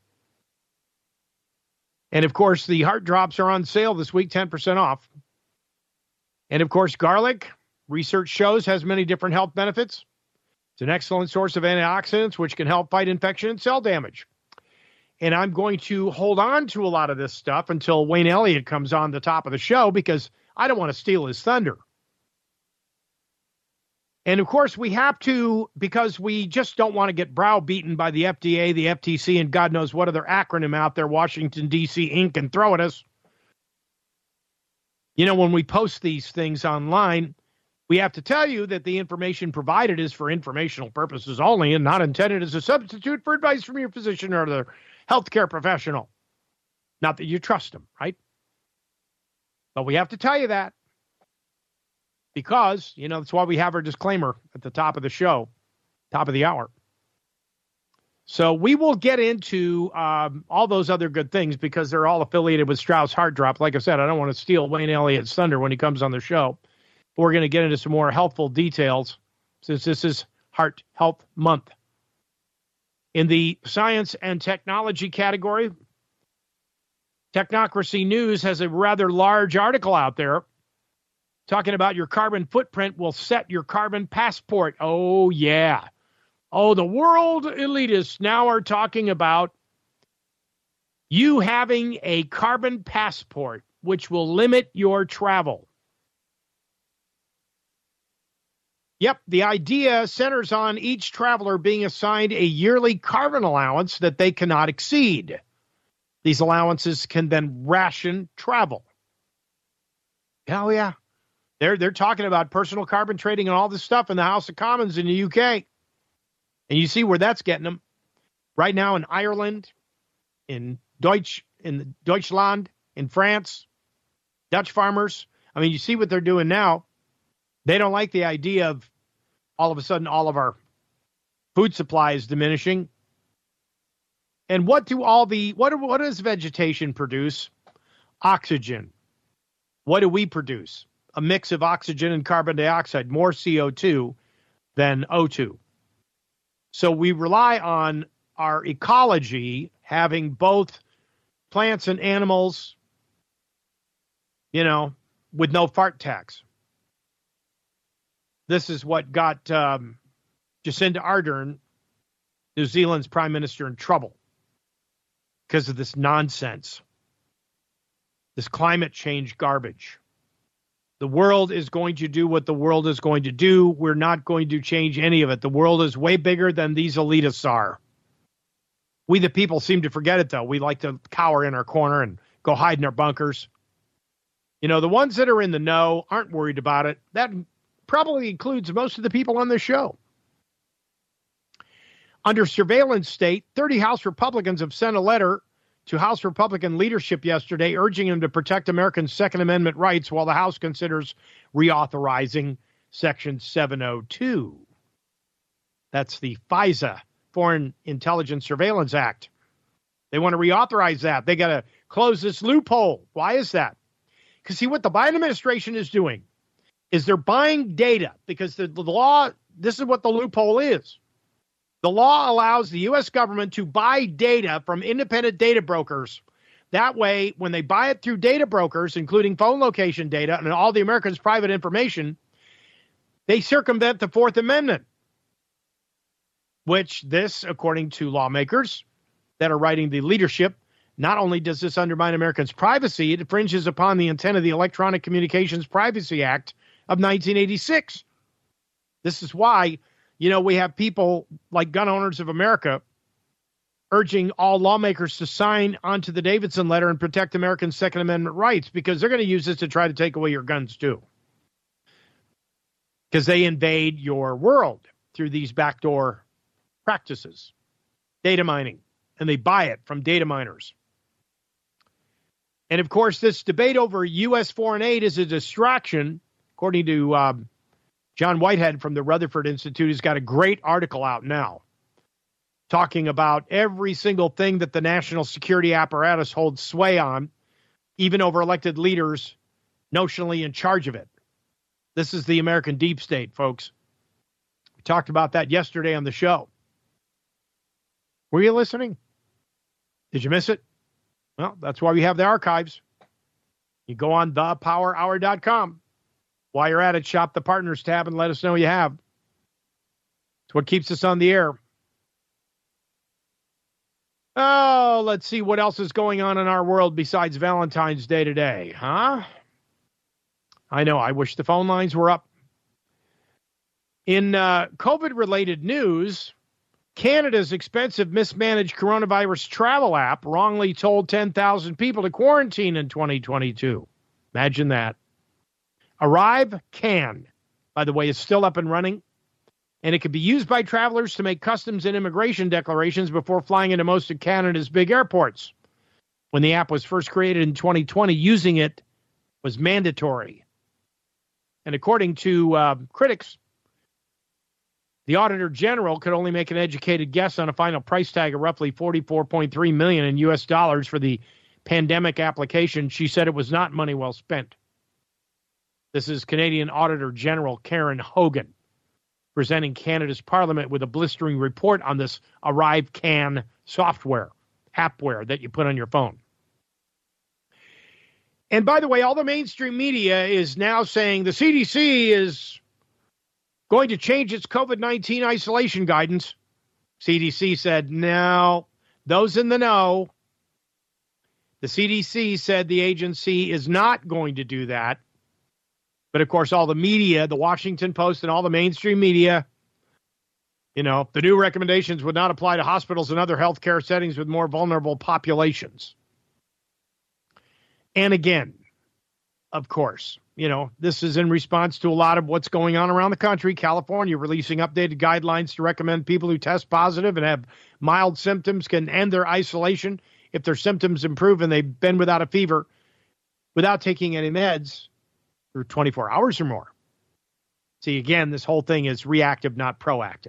And, of course, the Heart Drops are on sale this week, ten percent off. And, of course, garlic, research shows, has many different health benefits. It's an excellent source of antioxidants, which can help fight infection and cell damage. And I'm going to hold on to a lot of this stuff until Wayne Elliott comes on the top of the show, because I don't want to steal his thunder. And, of course, we have to, because we just don't want to get browbeaten by the F D A, the F T C, and God knows what other acronym out there, Washington, D C, Incorporated, can throw at us. You know, when we post these things online, we have to tell you that the information provided is for informational purposes only and not intended as a substitute for advice from your physician or other healthcare professional. Not that you trust them, right? But we have to tell you that. Because, you know, that's why we have our disclaimer at the top of the show, top of the hour. So we will get into um, all those other good things because they're all affiliated with Strauss Heart Drop. Like I said, I don't want to steal Wayne Elliott's thunder when he comes on the show. But we're going to get into some more helpful details since this is Heart Health Month. In the science and technology category, Technocracy News has a rather large article out there talking about your carbon footprint will set your carbon passport. Oh, yeah. Oh, the world elitists now are talking about you having a carbon passport, which will limit your travel. Yep, the idea centers on each traveler being assigned a yearly carbon allowance that they cannot exceed. These allowances can then ration travel. Oh, yeah. They're, they're talking about personal carbon trading and all this stuff in the House of Commons in the U K. And you see where that's getting them. Right now in Ireland, in Deutsch, in Deutschland, in France, Dutch farmers. I mean, you see what they're doing now. They don't like the idea of all of a sudden all of our food supply is diminishing. And what do all the, what, what does vegetation produce? Oxygen. What do we produce? A mix of oxygen and carbon dioxide, more C O two than O two. So we rely on our ecology, having both plants and animals, you know, with no fart tax. This is what got um, Jacinda Ardern, New Zealand's prime minister, in trouble because of this nonsense, this climate change garbage. The world is going to do what the world is going to do. We're not going to change any of it. The world is way bigger than these elitists are. We, the people, seem to forget it, though. We like to cower in our corner and go hide in our bunkers. You know, the ones that are in the know aren't worried about it. That probably includes most of the people on this show. Under surveillance state, thirty House Republicans have sent a letter to House Republican leadership yesterday urging them to protect Americans' Second Amendment rights while the House considers reauthorizing Section seven oh two. That's the FISA, Foreign Intelligence Surveillance Act. They want to reauthorize that. They got to close this loophole. Why is that? Because, see, what the Biden administration is doing is they're buying data, because the, the law, this is what the loophole is. The law allows the U S government to buy data from independent data brokers. That way, when they buy it through data brokers, including phone location data and all the Americans' private information, they circumvent the Fourth Amendment, which this, according to lawmakers that are writing the leadership, not only does this undermine Americans' privacy, it infringes upon the intent of the Electronic Communications Privacy Act of nineteen eighty-six. This is why, you know, we have people like Gun Owners of America urging all lawmakers to sign onto the Davidson letter and protect Americans' Second Amendment rights, because they're going to use this to try to take away your guns too. Because they invade your world through these backdoor practices, data mining, and they buy it from data miners. And of course, this debate over U S foreign aid is a distraction, according to um, John Whitehead from the Rutherford Institute. Has got a great article out now talking about every single thing that the national security apparatus holds sway on, even over elected leaders notionally in charge of it. This is the American deep state, folks. We talked about that yesterday on the show. Were you listening? Did you miss it? Well, that's why we have the archives. You go on the power hour dot com. While you're at it, shop the Partners tab and let us know you have. It's what keeps us on the air. Oh, let's see what else is going on in our world besides Valentine's Day today, huh? I know, I wish the phone lines were up. In uh, COVID-related news, Canada's expensive mismanaged coronavirus travel app wrongly told ten thousand people to quarantine in twenty twenty-two. Imagine that. Arrive Can, by the way, is still up and running, and it can be used by travelers to make customs and immigration declarations before flying into most of Canada's big airports. When the app was first created in twenty twenty, using it was mandatory. And according to uh, critics, the Auditor General could only make an educated guess on a final price tag of roughly forty-four point three million dollars in U S dollars for the pandemic application. She said it was not money well spent. This is Canadian Auditor General Karen Hogan presenting Canada's Parliament with a blistering report on this Arrive Can software, appware that you put on your phone. And by the way, all the mainstream media is now saying the C D C is going to change its COVID nineteen isolation guidance. C D C said, no, those in the know. The C D C said the agency is not going to do that. But of course, all the media, the Washington Post and all the mainstream media, you know, the new recommendations would not apply to hospitals and other healthcare settings with more vulnerable populations. And again, of course, you know, this is in response to a lot of what's going on around the country. California releasing updated guidelines to recommend people who test positive and have mild symptoms can end their isolation if their symptoms improve and they've been without a fever without taking any meds for twenty-four hours or more. See, again, this whole thing is reactive, not proactive.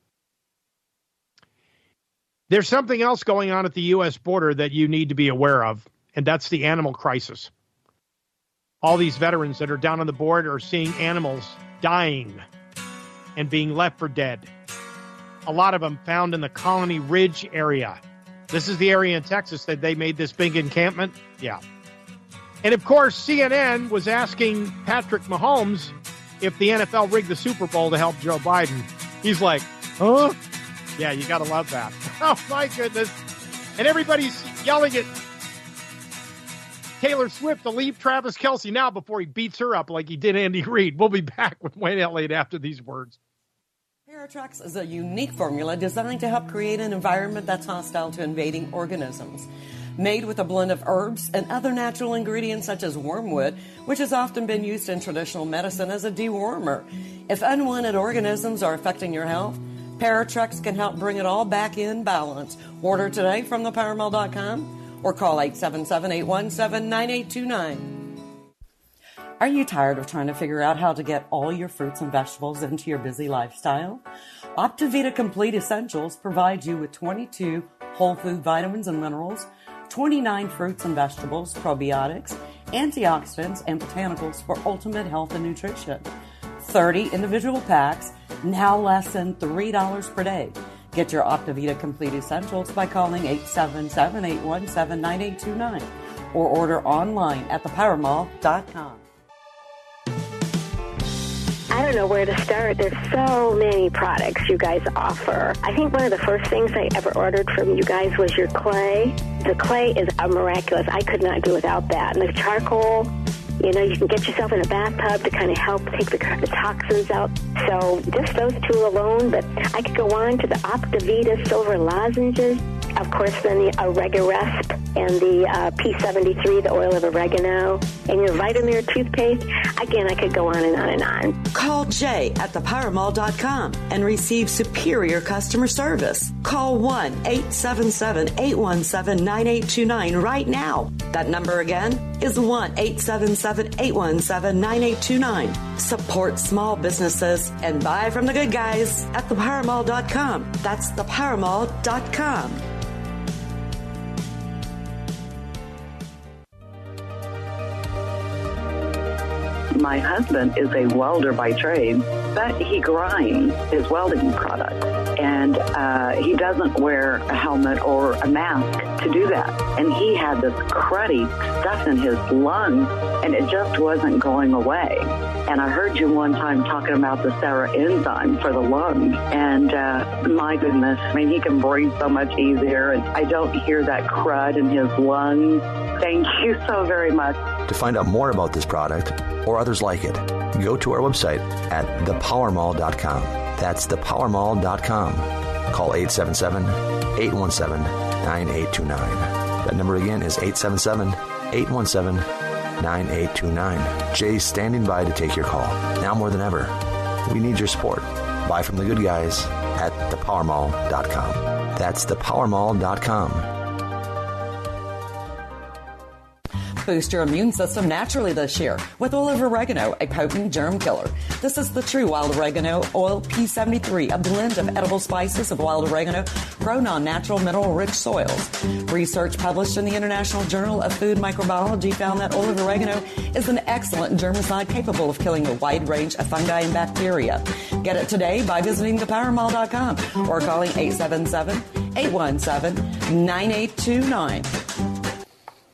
There's something else going on at the U S border that you need to be aware of, and that's the animal crisis. All these veterans that are down on the border are seeing animals dying and being left for dead. a lot of them found in the Colony Ridge area. This is the area in Texas that they made this big encampment. Yeah. And, of course, C N N was asking Patrick Mahomes if the N F L rigged the Super Bowl to help Joe Biden. He's like, huh? Yeah, you got to love that. Oh, my goodness. And everybody's yelling at Taylor Swift to leave Travis Kelce now before he beats her up like he did Andy Reid. We'll be back with Wayne Elliott after these words. Paratrex is a unique formula designed to help create an environment that's hostile to invading organisms. Made with a blend of herbs and other natural ingredients such as wormwood, which has often been used in traditional medicine as a dewormer. If unwanted organisms are affecting your health, Paratrex can help bring it all back in balance. Order today from the power mall dot com or call eight seven seven, eight one seven, nine eight two nine. Are you tired of trying to figure out how to get all your fruits and vegetables into your busy lifestyle? Optivita Complete Essentials provides you with twenty-two whole food vitamins and minerals, twenty-nine fruits and vegetables, probiotics, antioxidants, and botanicals for ultimate health and nutrition. thirty individual packs, now less than three dollars per day. Get your Optivita Complete Essentials by calling eight seven seven, eight one seven, nine eight two nine or order online at the power mall dot com. I don't know where to start. There's so many products you guys offer. I think one of the first things I ever ordered from you guys was your clay. The clay is a miraculous. I could not do without that. And the charcoal, you know, you can get yourself in a bathtub to kind of help take the, the toxins out. So just those two alone, but I could go on to the Optivita Silver Lozenges. Of course, then the Oregaresp and the uh, P seventy-three, the oil of oregano, and your Vitamir toothpaste. Again, I could go on and on and on. Call Jay at the power mall dot com and receive superior customer service. Call one eight seven seven, eight one seven, nine eight two nine right now. That number again is one eight seven seven, eight one seven, nine eight two nine. Support small businesses and buy from the good guys at the power mall dot com. That's the power mall dot com. My husband is a welder by trade, but he grinds his welding product. And uh, he doesn't wear a helmet or a mask to do that. And he had this cruddy stuff in his lungs, and it just wasn't going away. And I heard you one time talking about the Sarah enzyme for the lungs. And uh, my goodness, I mean, he can breathe so much easier, and I don't hear that crud in his lungs. Thank you so very much. To find out more about this product or others like it, go to our website at the power mall dot com. That's the power mall dot com. Call eight seven seven, eight one seven, nine eight two nine. That number again is eight seven seven, eight one seven, nine eight two nine. Jay's standing by to take your call. Now more than ever, we need your support. Buy from the good guys at the power mall dot com. That's the power mall dot com. Boost your immune system naturally this year with oil of oregano, a potent germ killer. This is the true wild oregano oil P seventy-three, a blend of edible spices of wild oregano grown on natural mineral-rich soils. Research published in the International Journal of Food Microbiology found that oil of oregano is an excellent germicide capable of killing a wide range of fungi and bacteria. Get it today by visiting the power mall dot com or calling eight seven seven, eight one seven, nine eight two nine.